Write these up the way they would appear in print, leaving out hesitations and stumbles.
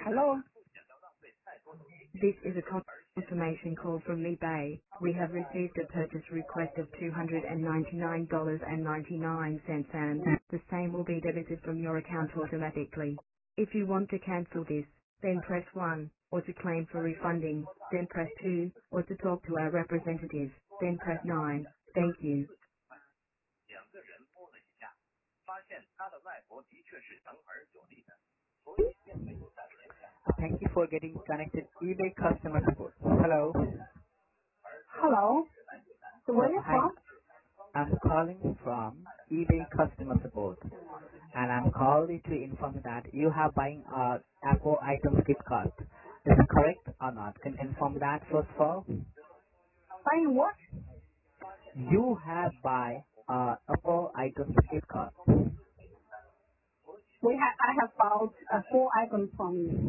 Hello. This is a confirmation call from eBay. We have received a purchase request of $299.99 and the same will be debited from your account automatically. If you want to cancel this, then press 1, or to claim for refunding, then press 2, or to talk to our representative, then press 9. Thank you. Thank you for getting connected eBay customer support. Hello. Hello. So where are you Hi. from? I'm calling from eBay customer support, and I'm calling to inform you that you have buying a Apple items gift card. Is it correct or not? Can you confirm that first of all? Buying what? You have buy a Apple items gift card, I have bought a 4 items from you.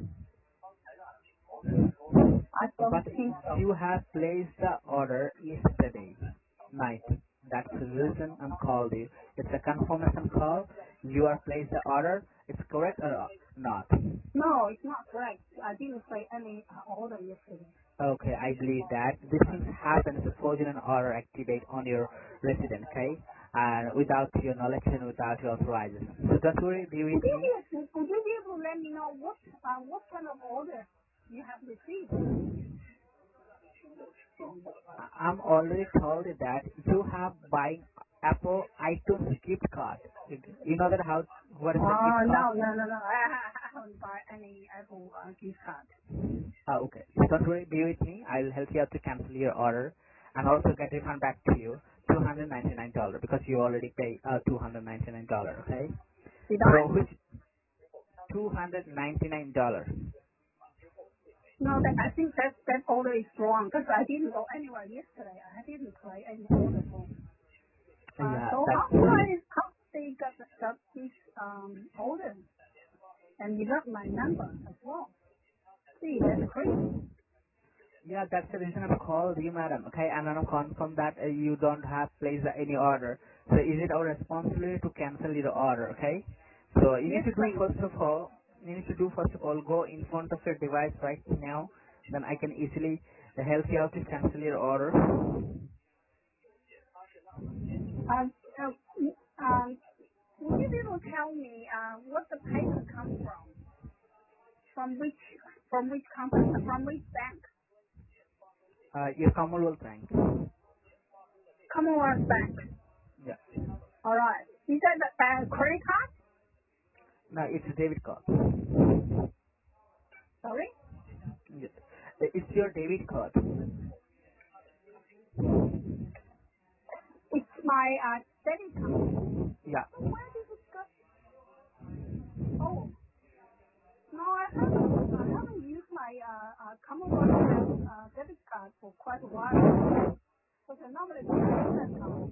I don't but think so. you have placed the order yesterday night. That's the reason I'm called you. It's a confirmation call. You are placed the order. It's correct or not? No, it's not correct. I didn't play any order yesterday. Okay, I believe that this thing happens if fraudulent order activate on your resident, okay? And without your knowledge and without your authorization. So don't worry, be with me. Could you be able to let me know what kind of order you have received? I'm already told you that you have buying Apple iTunes gift card. You know that how what is the gift card? No. I haven't bought any Apple gift card. Okay. Don't worry, be with me. I'll help you out to cancel your order and also get refund back to you $299 because you already paid $299. Okay. Did I? So which $299? No, I think that order is wrong because I didn't go anywhere yesterday. I didn't play any order for. Yeah, So that's how they got this order and you got my number as well? See, that's crazy. yeah, that's the reason I've called you, madam. Okay, and I'm confirm that you don't have placed any order. So is it our responsibility to cancel your order? Okay. So you Yes, need to do please. first of all. Go in front of your device right now. Then I can easily help you out to cancel your order. Um, uh, um, would you be able to tell me what the payment comes from? From which company? From which bank? Your Commonwealth Bank. Commonwealth Bank. Yeah. All right. Is that the credit card? No, it's a debit card. Sorry, Yes. It's your debit card. it's my debit card. Yeah. So where did it go? Oh, no, I haven't used my Commonwealth Bank debit card for quite a while now. Because I normally don't use that card.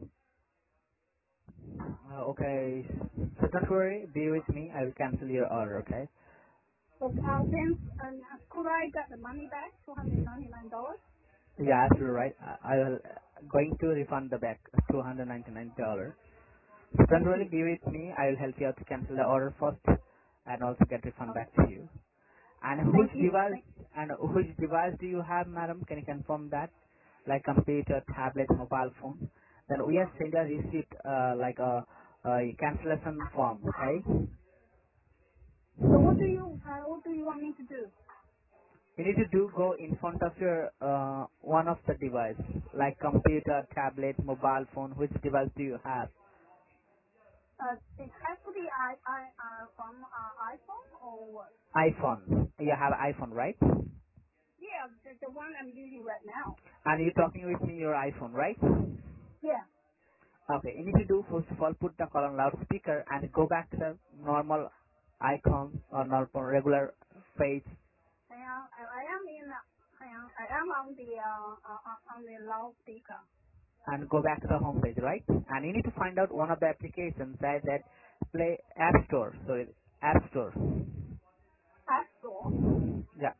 Okay. So don't worry. Be with me. I will cancel your order. Okay. So then, could I get the money back? $299. Yeah, absolutely right. I will going to refund the back $299. So don't Thank worry, you. be with me. I will help you out to cancel the order first and also get refund back to you. And Thank you. which device do you have, madam? Can you confirm that? Like computer, tablet, mobile phone. Then we have sent a receipt like a cancellation form. Okay. So what do you want me to do? You need to go in front of your one of the device like computer, tablet, mobile phone. Which device do you have? It has to be from iPhone or what? iPhone. You have iPhone, right? Yeah, the one I'm using right now. And you're talking with me your iPhone, right? Yeah. Okay. You need to do first of all put the call on loudspeaker and go back to the normal icon or normal regular page I am on the loudspeaker. and go back to the home page, right? And you need to find out one of the applications that play App Store. So App Store. App Store. Yeah.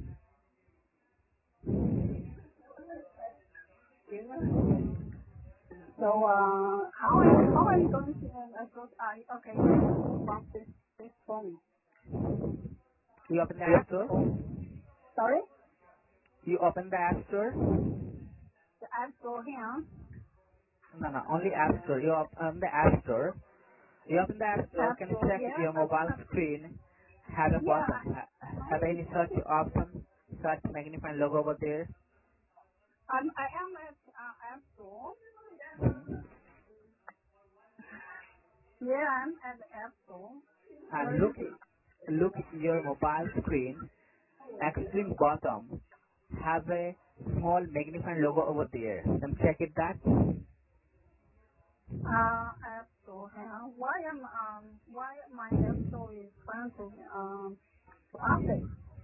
So how I'm going to okay, you can confirm this for me. You open the App Store? Sorry? You open the App Store? The App Store here. No, no, only App Store. You open the App Store. You open the App Store, App can Store, check yeah. your mobile screen. Have a Yeah, button. Have any search option, search magnifying logo over there. I am at App Store. Mhm. Yeah, I'm at the App Store. And Where is it? look your mobile screen. Extreme bottom have a small magnifying logo over there. Then check it that. App Store here. Why my App Store is trying to update?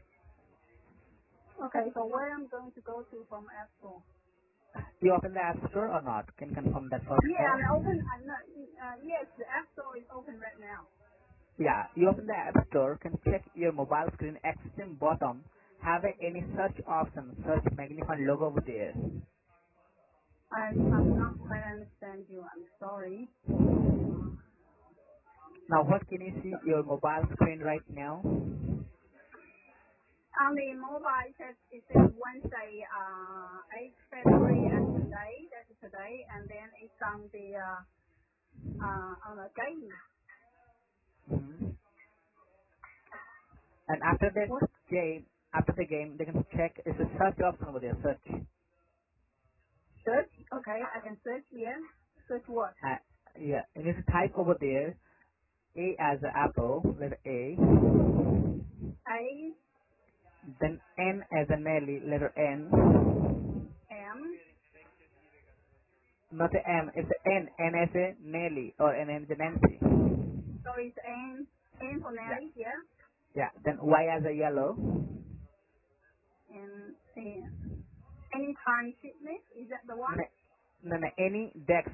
Okay, so where I'm going to go to from App Store? You open the App Store or not? Can confirm that first of Yeah, all. I'm open. Yes, the App Store is open right now. Yeah, you open the App Store, can check your mobile screen extreme bottom. Have any search option, search magnifying logo over there. I'm not quite understand you. I'm sorry. Now what can you see your mobile screen right now? On the mobile, it says Wednesday, 8th February, and today. That's today, and then it's on the game. Hmm. And after that What game, after the game, they can check it's a search option over there. Search. search? Okay, I can search here. Search what? Yeah, you need to type over there A as an apple, letter A. A Then N as a Nelly, letter N. M. Not a M, it's a N. N as a Nelly or N as a Nancy. So it's N for Yeah, Nelly, yeah. yeah. Then Y as a yellow. And Anytime Fitness, is that the one? No, no, any Dex,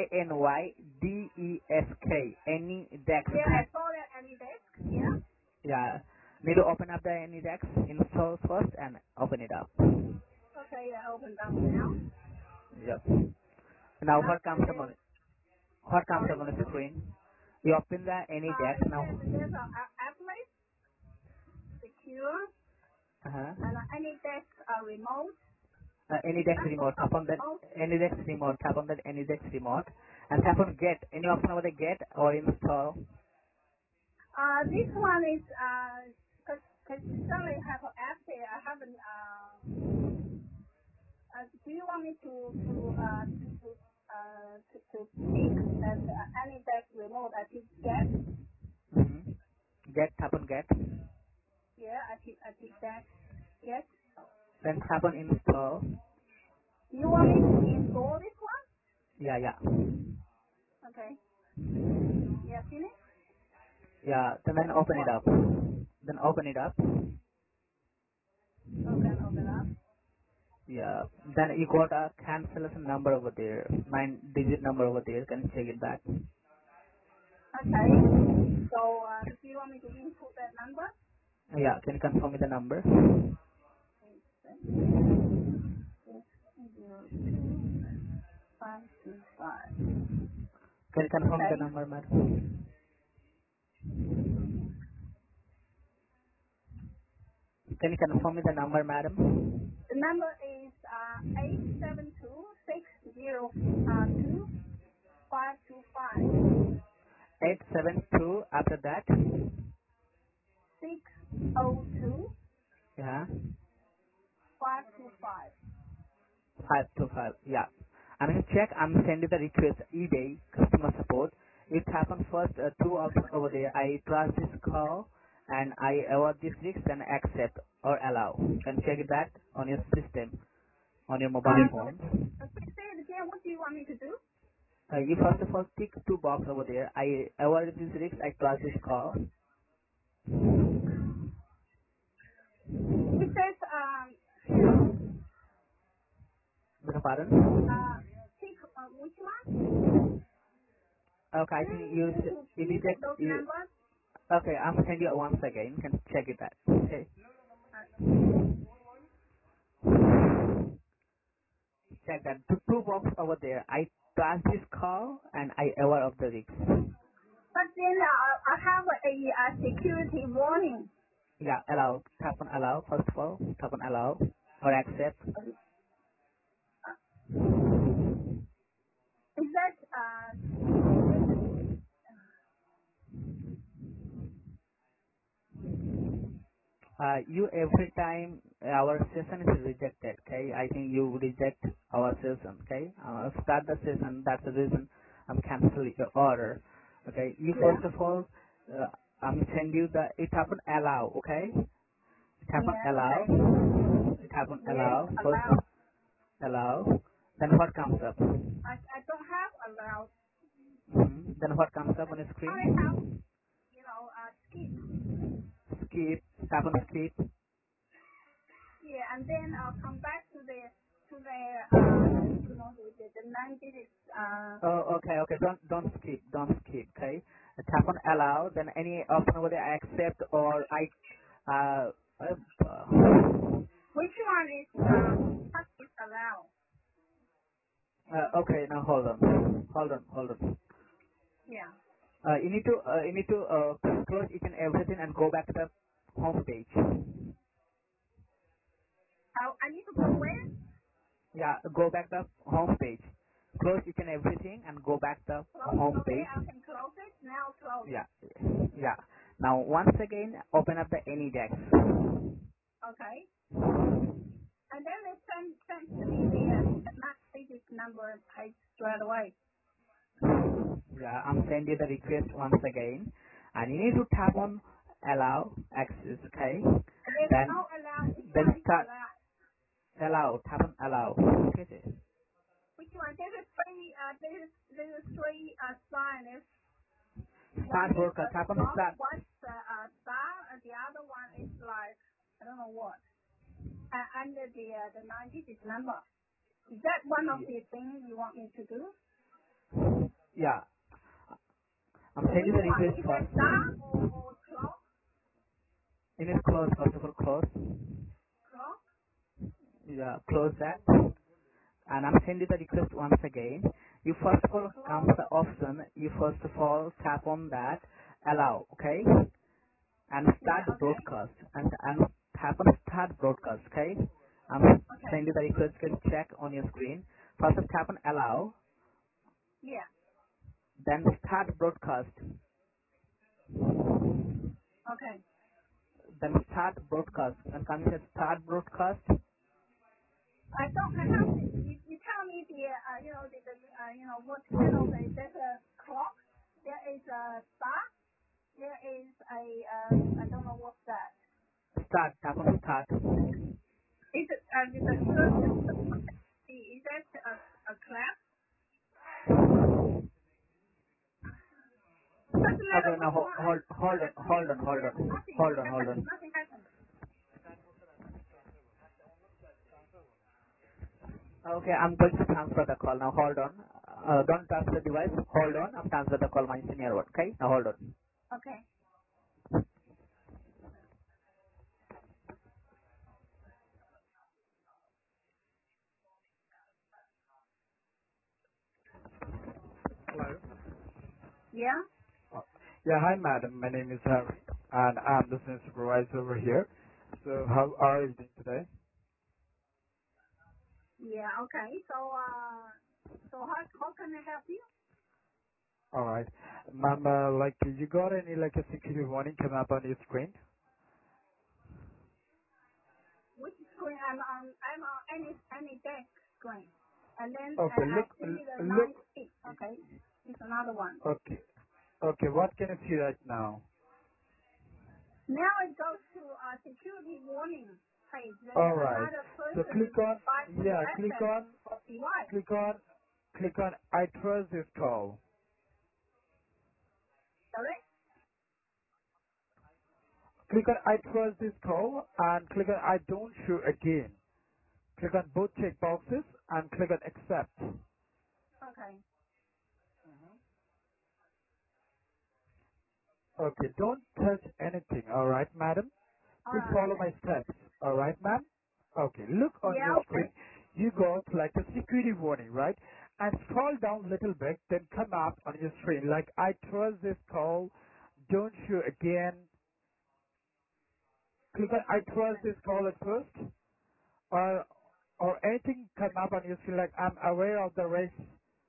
ANYDESK, any Dex. Yeah, I saw that Anydesk, yeah. Yeah, need to open up the any Dex, install first and open it up. Okay, I opened up now. Yep. Now After this, what comes up sorry. on the screen? You open the any Dex It now. says there's a applet, secure, Uh-huh. and Anydesk remote. Any Dex That's remote, tap on that remote. any Dex remote, tap on that any Dex remote, and tap on get. Any option over the get or install? This one is because you certainly have an app there. I haven't. Do you want me to pick and Anydesk remote? I pick get. Mm-hmm. Get, tap on get. Yeah, I pick that. Yes. Then tap on install. Do you want me to install this one? Yeah, yeah. Okay. Yeah, finish. Yeah, then open it What? up. Then open it up. Okay, open up. Yeah. Then you got a cancellation number over there. 9-digit number over there. Can you check it back? Okay. So, do you want me to input that number? Yeah, can you confirm me the number? 872602 Can you confirm me Okay. the number, madam? Can you confirm me the number, madam? The number is 872602 525 872 after that. 602 Yeah. 525. 525. Yeah. I'm going to check. I'm sending the request eBay customer support. It happened first two options over there. I trust this call and I award this risk and accept or allow. Can check that on your system, on your mobile phone. Say it again. What do you want me to do? You first of all tick two box over there. I award this risk. I trust this call. It says, here, Beg your pardon? pick which one? Okay, Do I you think need you me to input input those you. numbers? Okay, I'm send you once again. Can check it that. Okay. Check that. Two box over there. I trust this call and I aware of the risk. But then I have a security warning. Yeah, allow. Tap on allow first of all. Tap on allow or accept. Is that is that You every time our session is rejected, okay? I think you reject our session, okay? Start the session. That's the reason I'm canceling your order, okay? You yeah first of all, I'm send you the it happen allow, okay? Tap on yeah allow. okay Tap on yes allow first. allow. Allow. Then what comes up? I don't have allow. Then what comes up on the I have screen? skip. Skip. Tap on skip. Yeah, and then I'll come back to the the 90 Oh, okay, okay. Don't skip. Don't skip. Okay. Tap on allow. Then any option over there, I accept or I. which one is allow? Okay. Now hold on. Hold on. Hold on. Yeah. You need to close each and everything and go back to the home page. I need to go where? Yeah. Go back to the home page. Close each and everything and go back to the Close. home Okay, I page. can close it now. Close. Yeah. Yeah. Now once again, open up the AnyDex. Okay. And then it sends to me the message number page straight away. Yeah, I'm sending you the request once again. And you need to tap on allow access, okay? There's Then, no allow. Which then one is start allow? allow, tap on allow. Okay, Which one? There's three signs. One start is broadcast, a tap on clock, start. one's a star, and the other one is like I don't know what. Under the 90 number. Is that one of the things you want me to do? Yeah, I'm So sending which you the one? request Is that star first. or clock? You need to close, first of all, close. Clock? Yeah, close that. And I'm sending you the request once again. You first of all come Clock? to the option, you first of all tap on that, allow, okay? And Yeah, start the okay. broadcast and tap on start broadcast, okay? I'm Okay. sending the request, you can check on your screen. First tap on allow, Yeah. then start broadcast, Okay. then start broadcast, and come here start broadcast. I have to, you tell me what kind of there's a clock, there is a star, there is a I don't know what's that. Start, tap on start. Is it is a certain is that a clap? Doesn't matter Okay, now which one hold I on, put hold on, in hold there. on, Nothing hold on, hold happened. on. Nothing happened. Okay, I'm going to transfer the call. Now hold on. Don't touch the device. Hold on. I'm transfer the call my senior one. Okay? Now hold on. Okay. Hello. Yeah. Yeah, hi, madam. My name is Harry, and I'm the senior supervisor over here. So, how are you doing today? Yeah. Okay. So how can I help you? All right, ma'am. You got any like a security warning come up on your screen? Which screen? I'm on any desk screen, and then Okay, I look, see the look. 96. Okay, it's another one. Okay, okay. What can you see right now? Now it goes to a security warning page. There's All right. another So person click on. trying to Yeah, access the device. click on. I trust this call. Sorry. Click on I trust this call and click on I don't show again. Click on both check boxes and click on accept. Okay. Okay, don't touch anything, alright, madam? All Just right. follow Okay. my steps, alright, ma'am? Okay, look on Yeah. your Okay. screen. You got like a security warning, right? And scroll down a little bit, then come up on your screen like I trust this call, don't show again. click on I trust this call at first, or anything come up on your screen like I'm aware of the risk.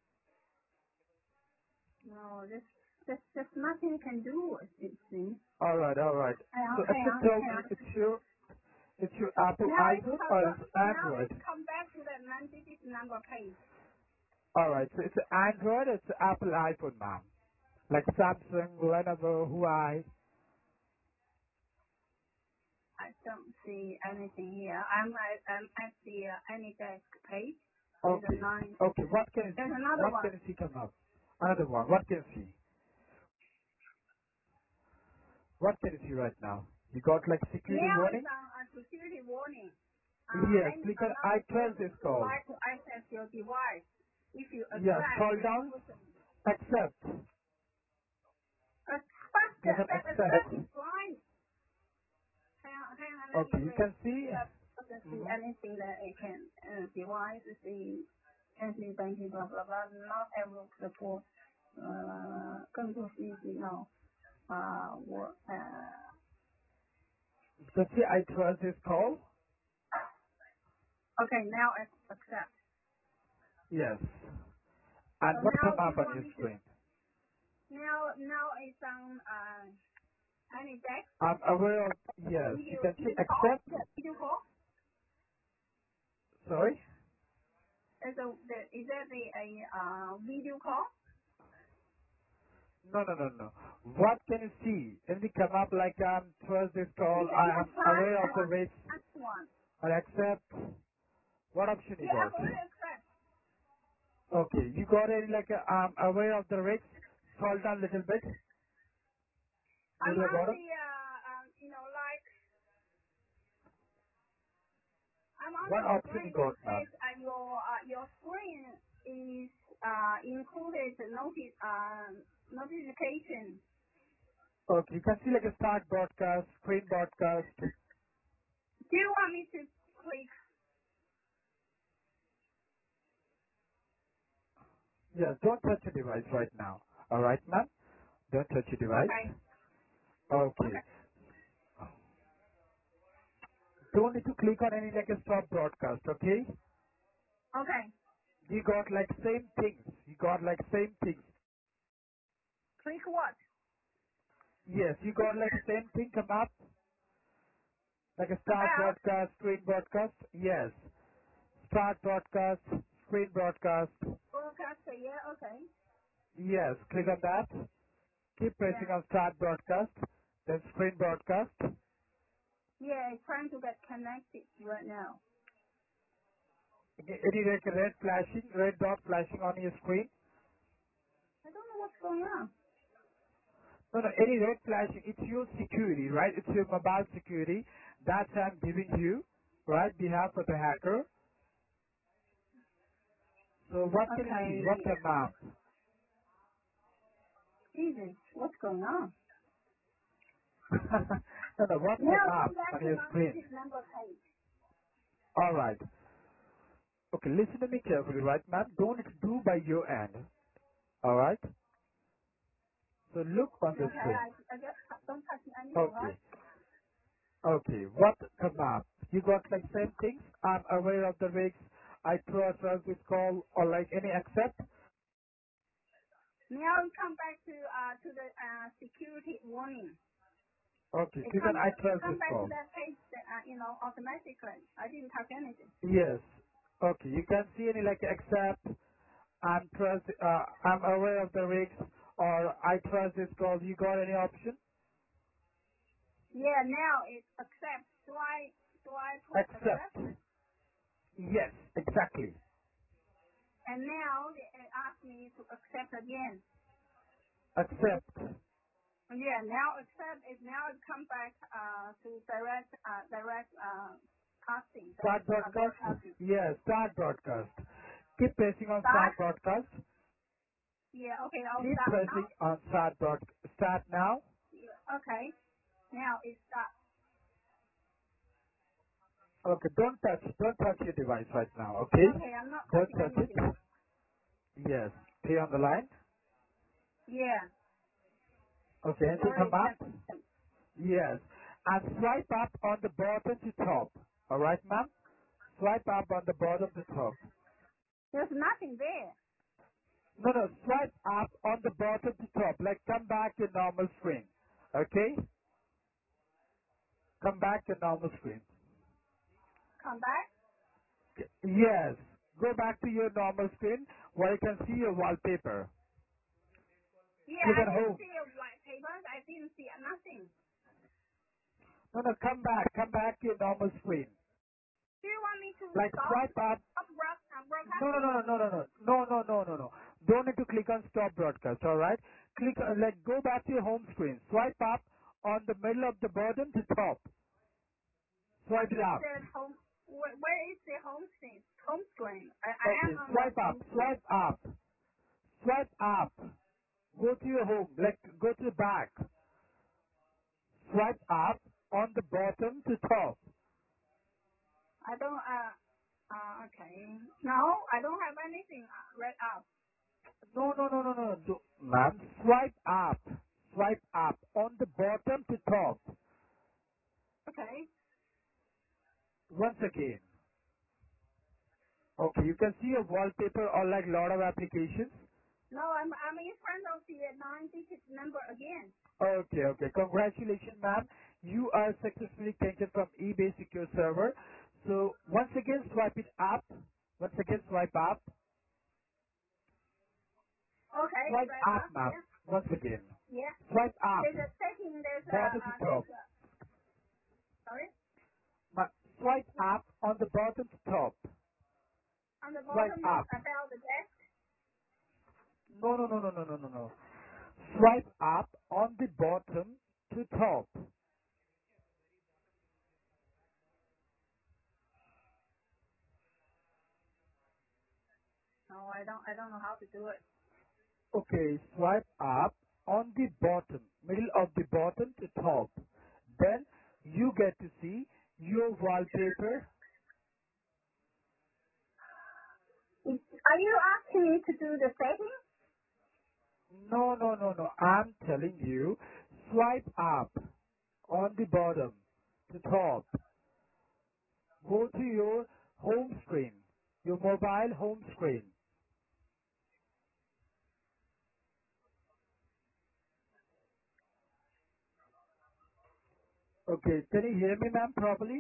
No, there's nothing you can do. It seems. All right, all right. So Hang actually on, tell hang me, on. it's your Apple Now it's iPhone come or back. it's Now Android? it's come back to the 9-digit number page. All right, so it's an Android, it's an Apple iPhone, ma'am. Like Samsung, Lenovo, Huawei. I don't see anything here. I'm at the AnyDesk page. There's a Okay, 9. okay. What can you There's see? another What one. can you see come up? Another one. What can you see? What can you see right now? You got like security Now it's warning? on a security warning. Yes, And click on I another trust person this would call. like to access your device. If you Yeah, accept, scroll this down, person. accept. But Click on that accept is accept. blind. Hang on, let me Okay, you read. can see. That doesn't see Mhm. anything that it can device see canceling banking blah blah blah. Not able to support 更多信息 no. 我 You can see I trust this call. okay, now I accept. Yes. So And what now come do up you on want your me to screen? now it's on any text I'm aware of, yes, you can see video call? accept. Video call? Sorry? Is that the video call? No, no, no, no. What can you see? Anything come up like trust this call, Yeah, I am plus aware of the one. risks, Plus one. or accept? What option you Yeah, got? I've already accept. Okay, you got any like I'm aware of the risks? Scroll down a little bit near I'm the on bottom. the like I'm on What the option you screen. It got, ma'am? says your screen is included notification. Okay, you can see like a start broadcast, screen broadcast. Do you want me to click? Yes, don't touch your device right now. Alright, ma'am? Don't touch your device. Okay. Okay. Okay. Don't need to click on any like a stop broadcast, okay? Okay. You got like same things. You got like same things. Click what? Yes, you got like same thing come up, like a start About broadcast, screen broadcast. Yes, start broadcast, screen broadcast. broadcaster. Yeah. Okay. Yes, click on that. Keep Yeah. pressing on start broadcast, then screen broadcast. Yeah. It's trying to get connected right now. Any like red flashing, red dot flashing on your screen? I don't know what's going on. No, no, any red flashing, it's your security, right? It's your mobile security. That's I'm giving you, right, behalf of the hacker. So what can you see? What Okay. come up? Jesus, what's going on? No, no, what Now come up come back on to your screen? non-digit number page. Alright. Okay, listen to me carefully, right, ma'am? Don't do by your end. Alright? So look on the Okay, screen. I just don't touch anything, right? Okay. Okay, what come up? You got like same things? I'm aware of the risks. I trust this call or like any accept? Now it come back to the security warning. Okay, It click on come I it trust come this back to call. that page that, automatically. I didn't touch anything. Yes. Okay, you can see any like accept, I'm aware of the risks, or I trust this call. You got any option? Yeah, now it accepts. Do I put accept? Accept. Yes, exactly. And now it asks me to accept again. Accept. Yeah, now accept is now it come back to direct casting, Start broadcast? broadcasting. Yes, start broadcast. Keep pressing on Start? start broadcast. Yeah, okay, I'll Keep start now. pressing on start now. Yeah, okay. Now it's start. Okay, don't touch your device right now, okay? Okay, I'm not Don't touching touch it. anything. Yes, stay on the line. Yeah, Okay, it's anything already come up? accepted. Yes. and swipe up on the bottom to top. Alright, ma'am? Swipe up on the bottom to top. There's nothing there. No, no, swipe up on the bottom to top. Like come back to normal screen. Okay? Come back to normal screen. Come back. Yes. Go back to your normal screen where you can see your wallpaper. Yeah, Click I on didn't home. see a white papers. I didn't see nothing. No, no, come back. Come back to your normal screen. Do you want me to Like stop swipe up. No, no, broadcasting? no, no, no, no, no, no, no, no, no. Don't need to click on stop broadcast. All right. Click. Like go back to your home screen. Swipe up on the middle of the bottom to top. What Swipe it is up. the home? Where is the home screen? Home screen. I am Okay. on the Swipe up. home screen. Swipe up. Swipe up. Go to your home. Like go to the back. Swipe up on the bottom to top. I don't. Okay. No, I don't have anything read up. No, no, no, no, no. Ma'am, swipe up. Swipe up on the bottom to top. Okay. Once again. Okay, you can see a wallpaper or like lot of applications. No, I'm in front of the 9-digit number again. Okay, okay. Congratulations, ma'am. You are successfully connected from eBay Secure Server. So once again, swipe it up. Once again, swipe up. Okay. Swipe Right up, up. ma'am. Yeah. Once again. Yeah. Swipe up. There's a setting. Bottom to top. Sorry. Swipe up on the bottom to top. On the Swipe bottom is up. about the desk. No, no, no, no, no, no, no, no. Swipe up on the bottom to top. No, I don't know how to do it. Okay, swipe up on the bottom, middle of the bottom to top. Then you get to see your wallpaper. Are you asking me to do the setting? No, no, no, no. I'm telling you, swipe up on the bottom to top. Go to your home screen, your mobile home screen. Okay, can you hear me, ma'am, properly?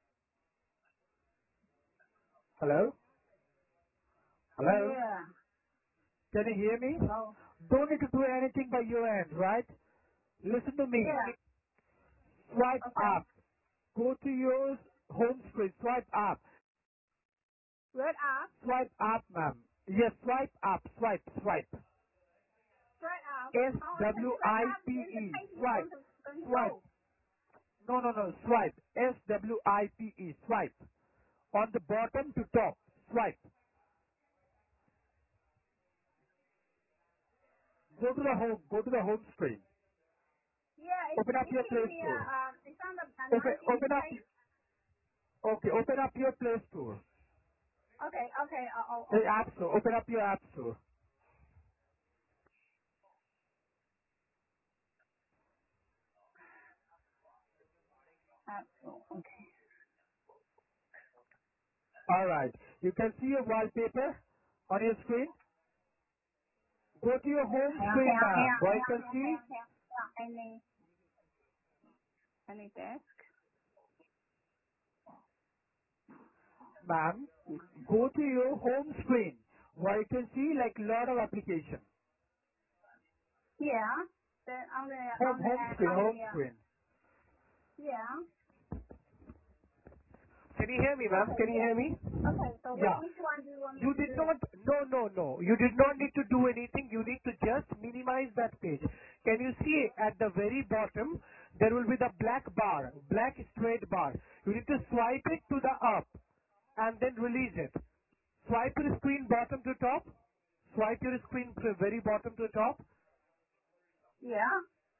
Hello? Hello? Yeah. Can you hear me? Hello. Don't need to do anything by your end, right? Listen to me. Yeah. Swipe Okay. up. Go to your home screen. Swipe up. Right up. Swipe up, ma'am. Yes, swipe up. Swipe, swipe. Right up. Oh, I can right up. Then the S-W-I-P-E. setting is Swipe. going to Swipe. go. No, no, no. Swipe. S-W-I-P-E. Swipe. On the bottom to top. Swipe. Go to the home. Go to the home screen. Yeah, Open up it your gives Play me Store. it's on the Open 9-digit up. page. Okay, open up your Play Store. Okay. Okay. I'll The open App it. Store. Open up your App Store. Okay. All right. You can see your wallpaper on your screen. Go to your home screen, ma'am. Where you can see, Any desk? ma'am, go to your home screen where you can see like lot of application. Yeah. The on the Home, home screen, home yeah. screen. Yeah. Can you hear me, ma'am? Okay. Can you Yeah. hear me? Okay. So Yeah. which one do you want me You to did do? not, no, no, no. You did not need to do anything. You need to just minimize that page. Can you see at the very bottom, there will be the black bar, black straight bar. You need to swipe it to the up and then release it. Swipe your screen bottom to top. Swipe your screen to very bottom to top. Yeah.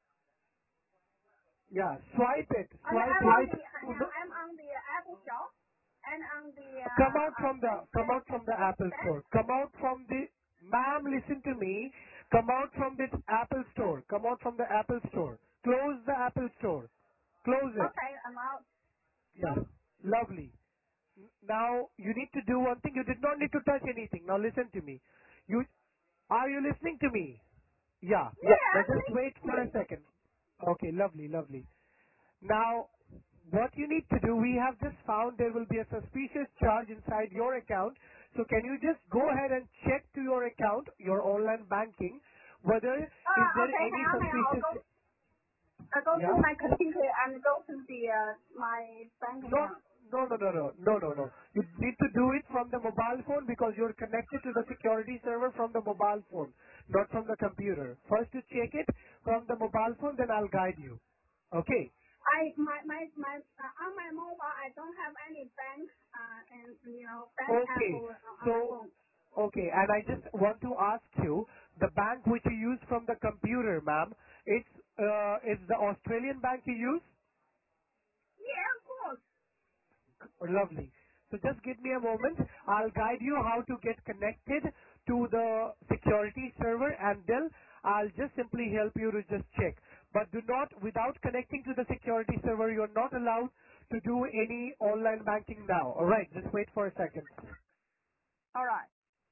Yeah, swipe it. And Swipe I'm on it. the I'm on the Apple Shop and on the Come out from the Apple Desk. Store. Come out from the, ma'am, listen to me. Come out from this Apple Store. Come out from the Apple Store. Close the Apple Store. Close it. Okay, I'm out. Yeah. Lovely. Now you need to do one thing. You did not need to touch anything. Now listen to me. You are you listening to me? Yeah. Yeah, Now I'm just wait for a listening. second. Okay, lovely, lovely. Now, what you need to do, we have just found there will be a suspicious charge inside your account. So can you just go ahead and check to your account, your online banking, whether is there Okay, any hang on. suspicious... I go to Yeah? my computer and go to the my bank No, account. no. You need to do it from the mobile phone because you're connected to the security server from the mobile phone, not from the computer. First you check it from the mobile phone, then I'll guide you. Okay? On my mobile I don't have any bank and bank app Okay. on my So, phone. okay, and I just want to ask you, the bank which you use from the computer, ma'am, it's the Australian bank you use? Yeah, of course. Lovely. So just give me a moment. I'll guide you how to get connected to the security server and then I'll just simply help you to just check. But do not, without connecting to the security server, you're not allowed to do any online banking now. Alright, just wait for a second. All right.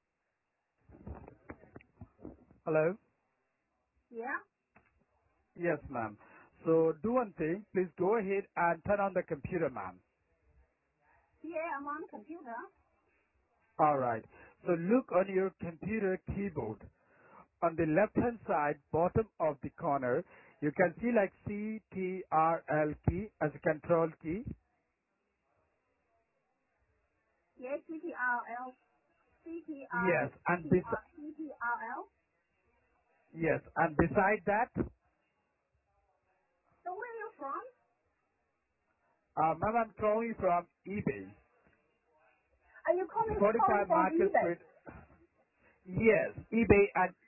Hello? Yeah. Yes, ma'am. So do one thing. Please go ahead and turn on the computer, ma'am. Yeah, I'm on computer. All right. So look on your computer keyboard. On the left-hand side, bottom of the corner, you can see like CTRL key as a control key. Yeah, CTRL, CTR, Yes, and CTRL. yes, and beside that, So where are you from? ma'am, I'm calling you from eBay. Are you It's calling 45 from Market eBay? Street. Yes, eBay and